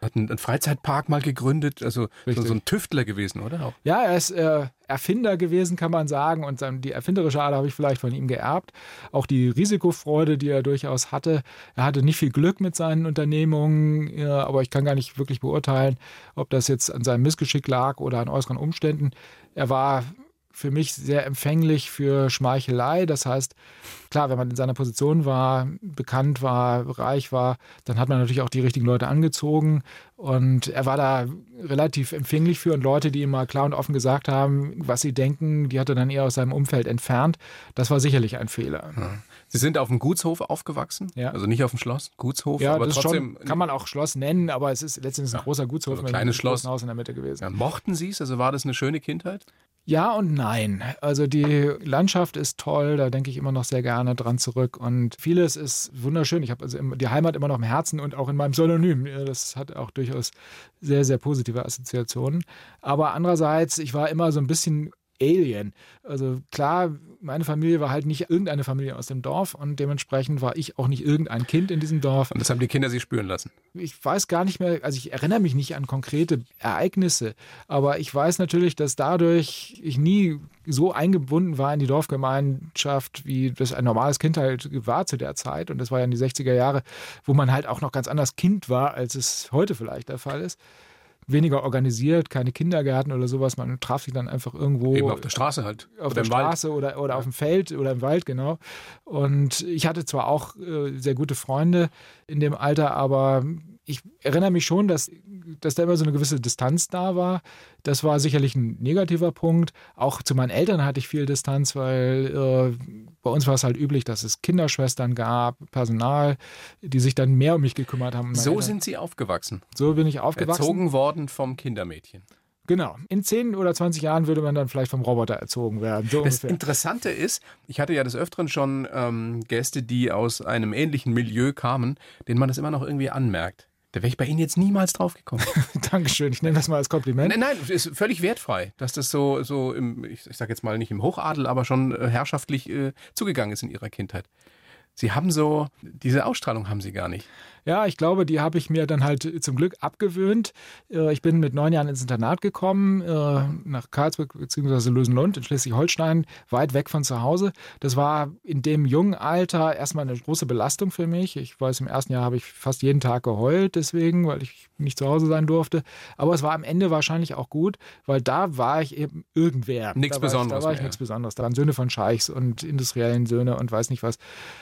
Hat einen, einen Freizeitpark mal gegründet, also so,
Richtig.
so ein Tüftler gewesen, oder? Auch.
Ja, er ist äh, Erfinder gewesen, kann man sagen. Und dann die erfinderische Ader habe ich vielleicht von ihm geerbt. Auch die Risikofreude, die er durchaus hatte. Er hatte nicht viel Glück mit seinen Unternehmungen, ja, aber ich kann gar nicht wirklich beurteilen, ob das jetzt an seinem Missgeschick lag oder an äußeren Umständen. Er war für mich sehr empfänglich für Schmeichelei. Das heißt, klar, wenn man in seiner Position war, bekannt war, reich war, dann hat man natürlich auch die richtigen Leute angezogen. Und er war da relativ empfänglich für. Und Leute, die ihm mal klar und offen gesagt haben, was sie denken, die hat er dann eher aus seinem Umfeld entfernt. Das war sicherlich ein Fehler.
Ja. Sie sind auf dem Gutshof aufgewachsen?
Ja.
Also nicht auf dem Schloss, Gutshof,
Ja,
aber
das
trotzdem.
schon, kann man auch Schloss nennen, aber es ist letztendlich ein
Ja,
großer Gutshof
also ein
mit
kleines
einem
Schloss.
großen Haus in der Mitte gewesen.
Ja, mochten Sie es? Also war das eine schöne Kindheit?
Ja und nein. Also die Landschaft ist toll, da denke ich immer noch sehr gerne dran zurück und vieles ist wunderschön. Ich habe also die Heimat immer noch im Herzen und auch in meinem Synonym. Das hat auch durchaus sehr, sehr positive Assoziationen. Aber andererseits, ich war immer so ein bisschen Alien. Also klar, meine Familie war halt nicht irgendeine Familie aus dem Dorf und dementsprechend war ich auch nicht irgendein Kind in diesem Dorf.
Und das haben die Kinder Sie spüren lassen?
Ich weiß gar nicht mehr, also ich erinnere mich nicht an konkrete Ereignisse, aber ich weiß natürlich, dass dadurch ich nie so eingebunden war in die Dorfgemeinschaft, wie das ein normales Kind halt war zu der Zeit. Und das war ja in die sechziger Jahre, wo man halt auch noch ganz anders Kind war, als es heute vielleicht der Fall ist. Weniger organisiert, keine Kindergärten oder sowas. Man traf sich dann einfach irgendwo.
Eben auf der Straße halt.
Auf
oder
der
im
Straße
Wald.
oder, oder auf dem Feld oder im Wald, genau. Und ich hatte zwar auch äh, sehr gute Freunde in dem Alter, aber ich erinnere mich schon, dass, dass da immer so eine gewisse Distanz da war. Das war sicherlich ein negativer Punkt. Auch zu meinen Eltern hatte ich viel Distanz, weil äh, bei uns war es halt üblich, dass es Kinderschwestern gab, Personal, die sich dann mehr um mich gekümmert haben.
So
Eltern.
sind Sie aufgewachsen?
So bin ich aufgewachsen.
Erzogen worden vom Kindermädchen?
Genau. In zehn oder zwanzig Jahren würde man dann vielleicht vom Roboter erzogen werden. So
das
ungefähr.
Interessante ist, ich hatte ja des Öfteren schon ähm, Gäste, die aus einem ähnlichen Milieu kamen, denen man das immer noch irgendwie anmerkt. Da wäre ich bei Ihnen jetzt niemals drauf gekommen.
Dankeschön, ich nehme das mal als Kompliment.
Nein, nein, ist völlig wertfrei, dass das so, so im, ich, ich sage jetzt mal nicht im Hochadel, aber schon äh, herrschaftlich äh, zugegangen ist in Ihrer Kindheit. Sie haben so, diese Ausstrahlung haben Sie gar nicht.
Ja, ich glaube, die habe ich mir dann halt zum Glück abgewöhnt. Ich bin mit neun Jahren ins Internat gekommen, nach Karlsburg bzw. Lösenlund in Schleswig-Holstein, weit weg von zu Hause. Das war in dem jungen Alter erstmal eine große Belastung für mich. Ich weiß, im ersten Jahr habe ich fast jeden Tag geheult deswegen, weil ich nicht zu Hause sein durfte. Aber es war am Ende wahrscheinlich auch gut, weil da war ich eben irgendwer.
Nichts
da war
Besonderes
ich, Da war ich
mehr.
nichts Besonderes. Da waren Söhne von Scheichs und industriellen Söhne und weiß nicht was.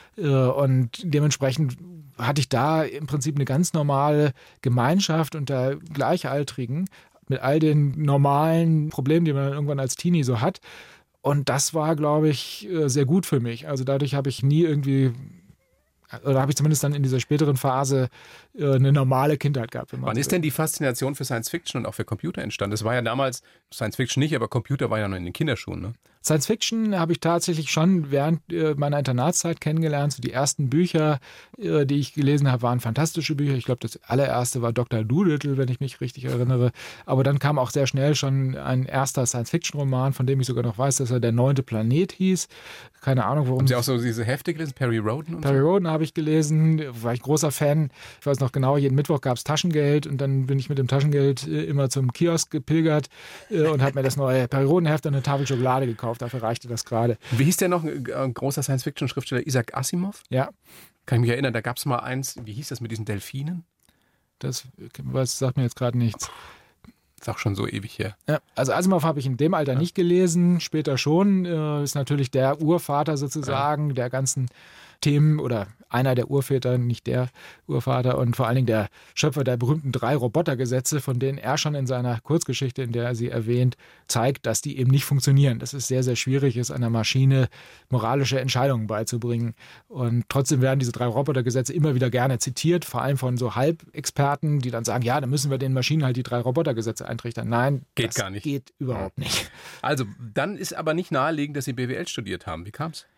Und dementsprechend hatte ich da im Prinzip eine ganz normale Gemeinschaft unter Gleichaltrigen mit all den normalen Problemen, die man dann irgendwann als Teenie so hat. Und das war, glaube ich, sehr gut für mich. Also dadurch habe ich nie irgendwie, oder habe ich zumindest dann in dieser späteren Phase eine normale Kindheit gehabt.
Wann ist denn die Faszination für Science Fiction und auch für Computer entstanden? Das war ja damals, Science Fiction nicht, aber Computer war ja noch in den Kinderschuhen, ne?
Science Fiction habe ich tatsächlich schon während äh, meiner Internatszeit kennengelernt. So die ersten Bücher, äh, die ich gelesen habe, waren fantastische Bücher. Ich glaube, das allererste war Doktor Dolittle, wenn ich mich richtig erinnere. Aber dann kam auch sehr schnell schon ein erster Science-Fiction-Roman, von dem ich sogar noch weiß, dass er Der neunte Planet hieß. Keine Ahnung, warum.
Haben Sie auch so diese Hefte gelesen? Perry Rhodan und
Perry
so?
Rhodan habe ich gelesen, war ich großer Fan. Ich weiß noch genau, jeden Mittwoch gab es Taschengeld und dann bin ich mit dem Taschengeld äh, immer zum Kiosk gepilgert äh, und habe mir das neue Perry Rhodan-Heft und eine Tafel Schokolade gekauft. Dafür reichte das gerade.
Wie hieß der noch, ein äh, großer Science-Fiction-Schriftsteller, Isaac Asimov?
Ja,
Kann ich mich erinnern, da gab es mal eins, wie hieß das mit diesen Delfinen?
das, das sagt mir jetzt gerade nichts.
Ist auch schon so ewig her.
Ja, also Asimov habe ich in dem Alter nicht gelesen, später schon. Äh, ist natürlich der Urvater sozusagen ja. der ganzen Themen oder einer der Urväter, nicht der Urvater und vor allen Dingen der Schöpfer der berühmten drei Robotergesetze, von denen er schon in seiner Kurzgeschichte, in der er sie erwähnt, zeigt, dass die eben nicht funktionieren. Dass es sehr, sehr schwierig ist, einer Maschine moralische Entscheidungen beizubringen. Und trotzdem werden diese drei Robotergesetze immer wieder gerne zitiert, vor allem von so Halbexperten, die dann sagen, ja, dann müssen wir den Maschinen halt die drei Robotergesetze eintrichtern. Nein,
geht
das
gar nicht.
Geht überhaupt nicht.
Also, dann ist aber nicht naheliegend, dass Sie B W L studiert haben. Wie kam's?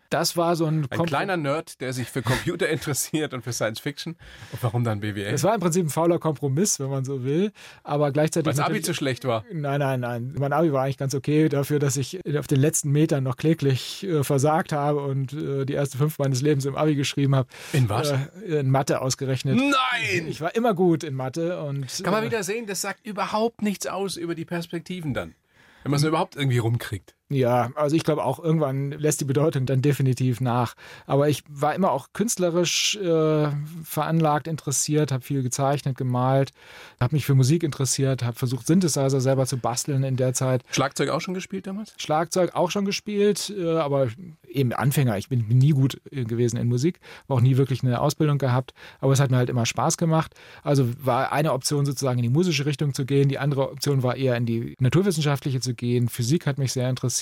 Das war so ein...
Ein Kompl- kleiner Nerd, der sich für Computer interessiert und für Science Fiction. Und warum dann B W L?
Es war im Prinzip ein fauler Kompromiss, wenn man so will. Aber gleichzeitig...
Weil das Abi zu schlecht war?
Nein, nein, nein. Mein Abi war eigentlich ganz okay dafür, dass ich auf den letzten Metern noch kläglich äh, versagt habe und äh, die erste fünf meines Lebens im Abi geschrieben habe.
In was?
Äh, in Mathe ausgerechnet.
Nein!
Ich war immer gut in Mathe. Und
kann man wieder sehen, das sagt überhaupt nichts aus über die Perspektiven dann. Wenn man es überhaupt irgendwie rumkriegt.
Ja, also ich glaube auch, irgendwann lässt die Bedeutung dann definitiv nach. Aber ich war immer auch künstlerisch äh, veranlagt, interessiert, habe viel gezeichnet, gemalt, habe mich für Musik interessiert, habe versucht, Synthesizer selber zu basteln in der Zeit.
Schlagzeug auch schon gespielt damals?
Schlagzeug auch schon gespielt, äh, aber eben Anfänger. Ich bin nie gut gewesen in Musik, habe auch nie wirklich eine Ausbildung gehabt, aber es hat mir halt immer Spaß gemacht. Also war eine Option sozusagen in die musische Richtung zu gehen, die andere Option war eher in die naturwissenschaftliche zu gehen. Physik hat mich sehr interessiert.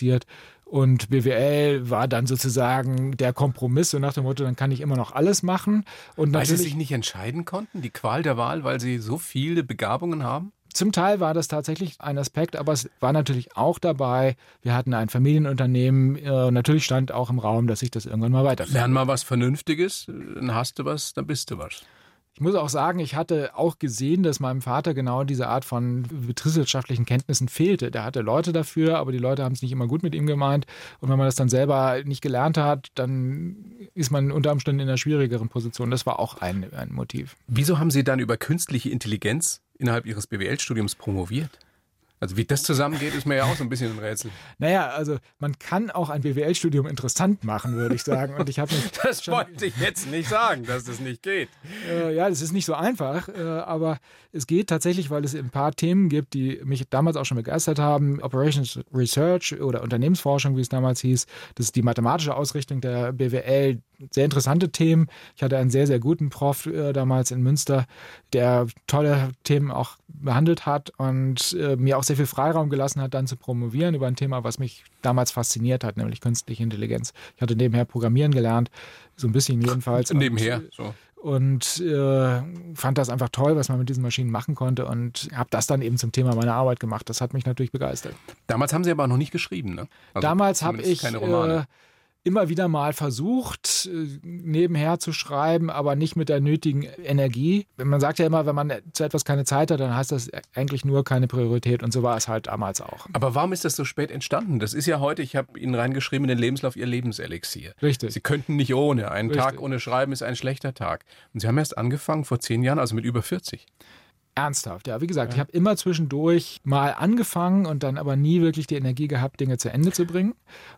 Und B W L war dann sozusagen der Kompromiss, so nach dem Motto, dann kann ich immer noch alles machen. Und
weil Sie sich nicht entscheiden konnten, die Qual der Wahl, weil Sie so viele Begabungen haben?
Zum Teil war das tatsächlich ein Aspekt, aber es war natürlich auch dabei, wir hatten ein Familienunternehmen, äh, natürlich stand auch im Raum, dass ich das irgendwann mal weiterführe.
Lern mal was Vernünftiges, dann hast du was, dann bist du was.
Ich muss auch sagen, ich hatte auch gesehen, dass meinem Vater genau diese Art von betriebswirtschaftlichen Kenntnissen fehlte. Der hatte Leute dafür, aber die Leute haben es nicht immer gut mit ihm gemeint. Und wenn man das dann selber nicht gelernt hat, dann ist man unter Umständen in einer schwierigeren Position. Das war auch ein, ein Motiv.
Wieso haben Sie dann über künstliche Intelligenz innerhalb Ihres B W L-Studiums promoviert? Also wie das zusammengeht, ist mir ja auch so ein bisschen ein Rätsel.
Naja, also man kann auch ein B W L-Studium interessant machen, würde ich sagen. Und ich habe
das wollte ich jetzt nicht sagen, dass das nicht geht.
Äh, ja, das ist nicht so einfach, äh, aber es geht tatsächlich, weil es ein paar Themen gibt, die mich damals auch schon begeistert haben. Operations Research oder Unternehmensforschung, wie es damals hieß. Das ist die mathematische Ausrichtung der B W L. Sehr interessante Themen. Ich hatte einen sehr, sehr guten Prof äh, damals in Münster, der tolle Themen auch behandelt hat und äh, mir auch sehr viel Freiraum gelassen hat, dann zu promovieren über ein Thema, was mich damals fasziniert hat, nämlich künstliche Intelligenz. Ich hatte nebenher Programmieren gelernt, so ein bisschen jedenfalls.
Nebenher, so.
Und äh, fand das einfach toll, was man mit diesen Maschinen machen konnte und habe das dann eben zum Thema meiner Arbeit gemacht. Das hat mich natürlich begeistert.
Damals haben Sie aber noch nicht geschrieben, ne? Also
damals habe ich
keine Romane.
Äh, immer wieder mal versucht, nebenher zu schreiben, aber nicht mit der nötigen Energie. Man sagt ja immer, wenn man zu etwas keine Zeit hat, dann heißt das eigentlich nur keine Priorität. Und so war es halt damals auch.
Aber warum ist das so spät entstanden? Das ist ja heute, ich habe Ihnen reingeschrieben in den Lebenslauf, Ihr Lebenselixier.
Richtig.
Sie könnten nicht ohne. Ein
Richtig.
Tag ohne Schreiben ist ein schlechter Tag. Und Sie haben erst angefangen vor zehn Jahren, also mit über vierzig.
Ernsthaft, ja. Wie gesagt, ja. Ich habe immer zwischendurch mal angefangen und dann aber nie wirklich die Energie gehabt, Dinge zu Ende zu bringen.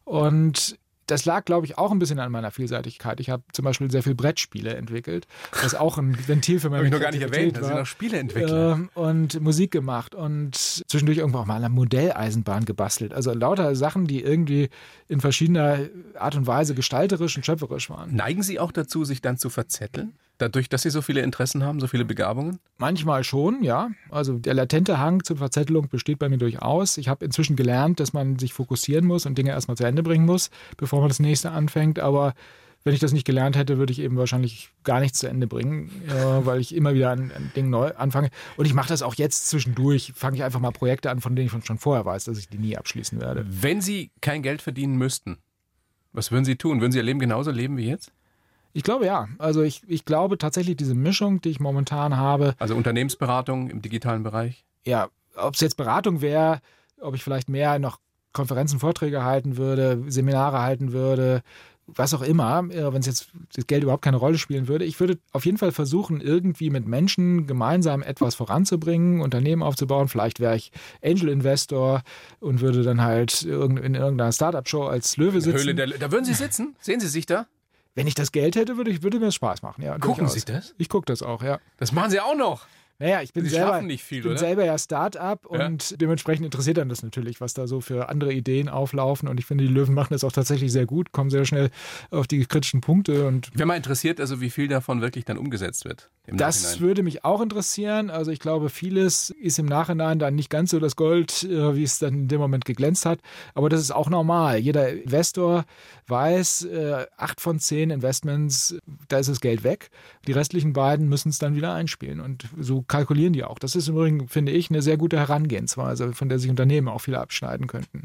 Und das lag, glaube ich, auch ein bisschen an meiner Vielseitigkeit. Ich habe zum Beispiel sehr viel Brettspiele entwickelt, was auch ein Ventil für meine
Habe ich noch gar nicht erwähnt, dass Sie noch Spieleentwickler.
Ähm, und Musik gemacht und zwischendurch irgendwo auch mal eine Modelleisenbahn gebastelt. Also lauter Sachen, die irgendwie in verschiedener Art und Weise gestalterisch und schöpferisch waren.
Neigen Sie auch dazu, sich dann zu verzetteln? Dadurch, dass Sie so viele Interessen haben, so viele Begabungen?
Manchmal schon, ja. Also der latente Hang zur Verzettelung besteht bei mir durchaus. Ich habe inzwischen gelernt, dass man sich fokussieren muss und Dinge erstmal zu Ende bringen muss, bevor man das nächste anfängt. Aber wenn ich das nicht gelernt hätte, würde ich eben wahrscheinlich gar nichts zu Ende bringen, äh, weil ich immer wieder ein, ein Ding neu anfange. Und ich mache das auch jetzt zwischendurch. Fange ich einfach mal Projekte an, von denen ich schon vorher weiß, dass ich die nie abschließen werde.
Wenn Sie kein Geld verdienen müssten, was würden Sie tun? Würden Sie Ihr Leben genauso leben wie jetzt?
Ich glaube ja. Also ich, ich glaube tatsächlich diese Mischung, die ich momentan habe.
Also Unternehmensberatung im digitalen Bereich?
Ja, ob es jetzt Beratung wäre, ob ich vielleicht mehr noch Konferenzen, Vorträge halten würde, Seminare halten würde, was auch immer, wenn es jetzt das Geld überhaupt keine Rolle spielen würde. Ich würde auf jeden Fall versuchen, irgendwie mit Menschen gemeinsam etwas voranzubringen, Unternehmen aufzubauen. Vielleicht wäre ich Angel Investor und würde dann halt in irgendeiner Startup-Show als Löwe sitzen.
Höhle der, da würden Sie sitzen? Sehen Sie sich da?
Wenn ich das Geld hätte, würde, ich, würde mir das Spaß machen. Ja,
gucken
durchaus.
Sie das?
Ich gucke das auch, ja.
Das machen Sie auch noch?
Naja, ich bin,
Sie
selber,
nicht viel,
ich bin
oder?
selber ja Start-up
Ja.
und dementsprechend interessiert dann das natürlich, was da so für andere Ideen auflaufen. Und ich finde, die Löwen machen das auch tatsächlich sehr gut, kommen sehr schnell auf die kritischen Punkte. Und
ich wäre mal interessiert, also wie viel davon wirklich dann umgesetzt wird. Im
das
Nachhinein.
würde mich auch interessieren. Also ich glaube, vieles ist im Nachhinein dann nicht ganz so das Gold, äh, wie es dann in dem Moment geglänzt hat. Aber das ist auch normal. Jeder Investor weiß, äh, acht von zehn Investments, da ist das Geld weg. Die restlichen beiden müssen es dann wieder einspielen. Und so kalkulieren die auch. Das ist im Übrigen, finde ich, eine sehr gute Herangehensweise, von der sich Unternehmen auch viel abschneiden könnten.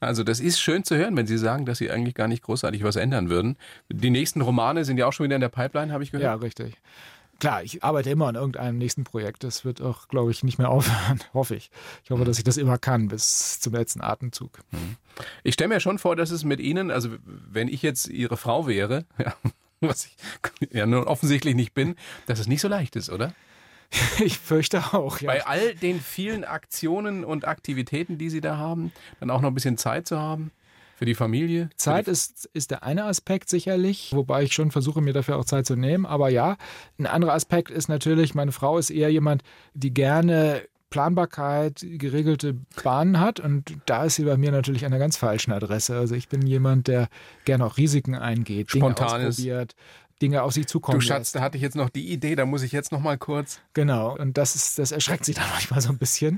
Also das ist schön zu hören, wenn Sie sagen, dass Sie eigentlich gar nicht großartig was ändern würden. Die nächsten Romane sind ja auch schon wieder in der Pipeline, habe ich gehört.
Ja, richtig. Klar, ich arbeite immer an irgendeinem nächsten Projekt. Das wird auch, glaube ich, nicht mehr aufhören, hoffe ich. Ich hoffe, dass ich das immer kann, bis zum letzten Atemzug.
Ich stelle mir schon vor, dass es mit Ihnen, also wenn ich jetzt Ihre Frau wäre, ja, was ich ja nun offensichtlich nicht bin, dass es nicht so leicht ist, oder?
Ich fürchte auch, ja.
Bei all den vielen Aktionen und Aktivitäten, die Sie da haben, dann auch noch ein bisschen Zeit zu haben für die Familie.
Zeit
die
ist, ist der eine Aspekt sicherlich, wobei ich schon versuche, mir dafür auch Zeit zu nehmen. Aber ja, ein anderer Aspekt ist natürlich, meine Frau ist eher jemand, die gerne Planbarkeit, geregelte Bahnen hat, und da ist sie bei mir natürlich an einer ganz falschen Adresse. Also ich bin jemand, der gerne auch Risiken eingeht,
Spontan
Dinge ausprobiert, Dinge auf sich zukommen
Du Schatz,
lässt.
da hatte ich jetzt noch die Idee, da muss ich jetzt noch mal kurz.
Genau, und das ist, das erschreckt sie dann manchmal so ein bisschen.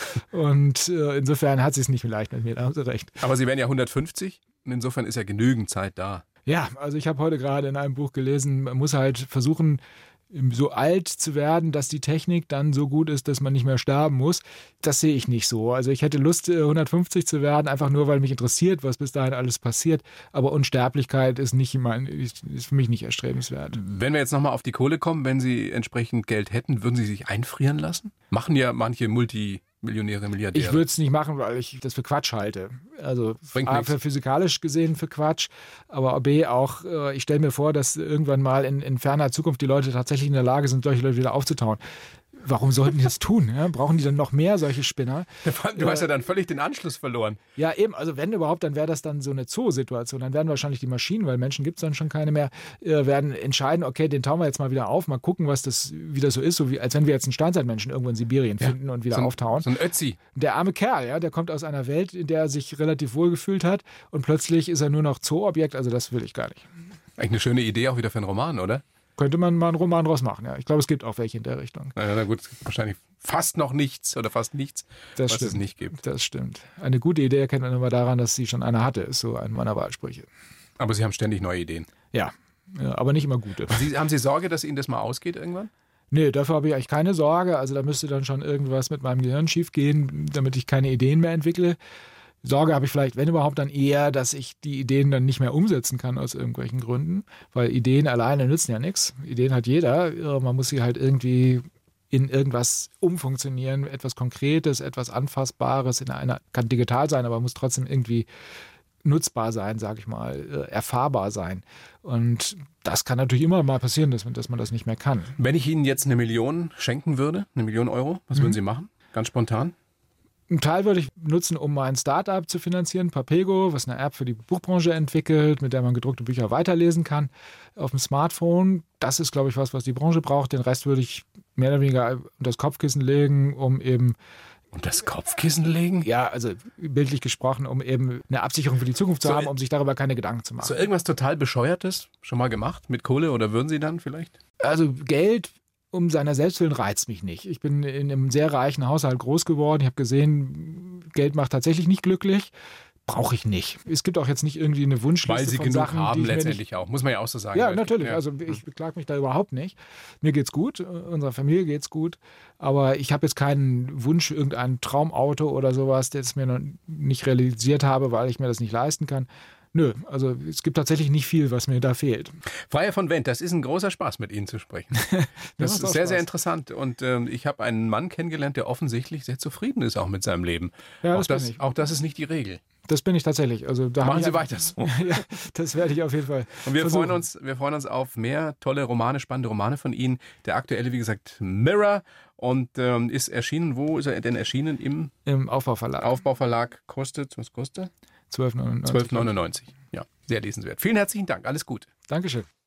Und äh, insofern hat sie es nicht leicht mit mir, da haben Sie recht.
Aber Sie werden ja hundertfünfzig und insofern ist ja genügend Zeit da.
Ja, also ich habe heute gerade in einem Buch gelesen, man muss halt versuchen, so alt zu werden, dass die Technik dann so gut ist, dass man nicht mehr sterben muss. Das sehe ich nicht so. Also ich hätte Lust, hundertfünfzig zu werden, einfach nur, weil mich interessiert, was bis dahin alles passiert. Aber Unsterblichkeit ist nicht mein, ist für mich nicht erstrebenswert.
Wenn wir jetzt nochmal auf die Kohle kommen, wenn Sie entsprechend Geld hätten, würden Sie sich einfrieren lassen? Machen ja manche Multimillionäre, Milliardäre.
Ich würde es nicht machen, weil ich das für Quatsch halte. Also
Bringt
A,
nichts.
für physikalisch gesehen für Quatsch, aber B auch, äh, ich stelle mir vor, dass irgendwann mal in, in ferner Zukunft die Leute tatsächlich in der Lage sind, solche Leute wieder aufzutauen. Warum sollten die das tun? Ja? Brauchen die dann noch mehr solche Spinner?
Du hast ja dann völlig den Anschluss verloren.
Ja, eben, also wenn überhaupt, dann wäre das dann so eine Zoo-Situation. Dann werden wahrscheinlich die Maschinen, weil Menschen gibt es dann schon keine mehr, äh, werden entscheiden, okay, den tauen wir jetzt mal wieder auf, mal gucken, was das wieder so ist, so wie als wenn wir jetzt einen Steinzeitmenschen irgendwo in Sibirien
Ja,
finden und wieder
so ein,
auftauen.
So ein Ötzi.
Der arme Kerl, ja, der kommt aus einer Welt, in der er sich relativ wohl gefühlt hat, und plötzlich ist er nur noch Zoo-Objekt, also das will ich gar nicht.
Eigentlich eine schöne Idee auch wieder für einen Roman, oder?
Könnte man mal einen Roman draus machen, ja. Ich glaube, es gibt auch welche in der Richtung.
Na, na gut, es gibt wahrscheinlich fast noch nichts oder fast nichts,
Das
was
stimmt.
es nicht gibt.
Das stimmt. Eine gute Idee erkennt man immer daran, dass sie schon eine hatte, ist so ein meiner Wahlsprüche.
Aber Sie haben ständig neue Ideen.
Ja, ja, aber nicht immer gute.
Sie, haben Sie Sorge, dass Ihnen das mal ausgeht irgendwann?
Nee, dafür habe ich eigentlich keine Sorge. Also da müsste dann schon irgendwas mit meinem Gehirn schief gehen, damit ich keine Ideen mehr entwickle. Sorge habe ich vielleicht, wenn überhaupt, dann eher, dass ich die Ideen dann nicht mehr umsetzen kann aus irgendwelchen Gründen. Weil Ideen alleine nützen ja nichts. Ideen hat jeder. Man muss sie halt irgendwie in irgendwas umfunktionieren. Etwas Konkretes, etwas Anfassbares. In einer, kann digital sein, aber muss trotzdem irgendwie nutzbar sein, sage ich mal, erfahrbar sein. Und das kann natürlich immer mal passieren, dass man, dass man das nicht mehr kann.
Wenn ich Ihnen jetzt eine Million schenken würde, eine Million Euro, was
Mhm.
würden Sie machen? Ganz spontan?
Einen Teil würde ich nutzen, um mein Startup zu finanzieren, Papego, was eine App für die Buchbranche entwickelt, mit der man gedruckte Bücher weiterlesen kann auf dem Smartphone. Das ist, glaube ich, was, was die Branche braucht. Den Rest würde ich mehr oder weniger unter das Kopfkissen legen, um eben,
Und das Kopfkissen legen?
ja, also bildlich gesprochen, um eben eine Absicherung für die Zukunft zu
So,
haben, um sich darüber keine Gedanken zu machen.
So irgendwas total Bescheuertes schon mal gemacht mit Kohle oder würden Sie dann vielleicht?
Also Geld um seiner selbst willen reizt mich nicht. Ich bin in einem sehr reichen Haushalt groß geworden. Ich habe gesehen, Geld macht tatsächlich nicht glücklich. Brauche ich nicht. Es gibt auch jetzt nicht irgendwie eine Wunschliste
Weil Sie
von
genug
Sachen,
haben
die ich mir
letztendlich
nicht...
auch, muss man ja auch so sagen.
Ja,
Weil-
natürlich.
ja.
Also ich beklage mich da überhaupt nicht. Mir geht's gut, unserer Familie geht's gut. Aber ich habe jetzt keinen Wunsch, irgendein Traumauto oder sowas, das ich mir noch nicht realisiert habe, weil ich mir das nicht leisten kann. Nö, also es gibt tatsächlich nicht viel, was mir da fehlt.
Freier von Wendt, das ist ein großer Spaß, mit Ihnen zu sprechen. Das
macht
ist
auch
sehr, sehr
Spaß.
interessant. Und ähm, ich habe einen Mann kennengelernt, der offensichtlich sehr zufrieden ist auch mit seinem Leben.
Ja,
auch,
das bin
das,
ich.
auch das ist nicht die Regel.
Das bin ich tatsächlich. Also da
Machen
habe ich
Sie
einfach-
weiter so.
Ja, das werde ich auf jeden Fall.
Und wir
versuchen.
freuen, uns, wir freuen uns auf mehr tolle Romane, spannende Romane von Ihnen. Der aktuelle, wie gesagt, Mirror. Und ähm, ist erschienen, wo ist er denn erschienen? Im
Im Aufbauverlag.
Aufbauverlag. Kostet, was kostet?
zwölf neunundneunzig.
zwölf neunundneunzig. Ja, sehr lesenswert. Vielen herzlichen Dank. Alles Gute.
Dankeschön.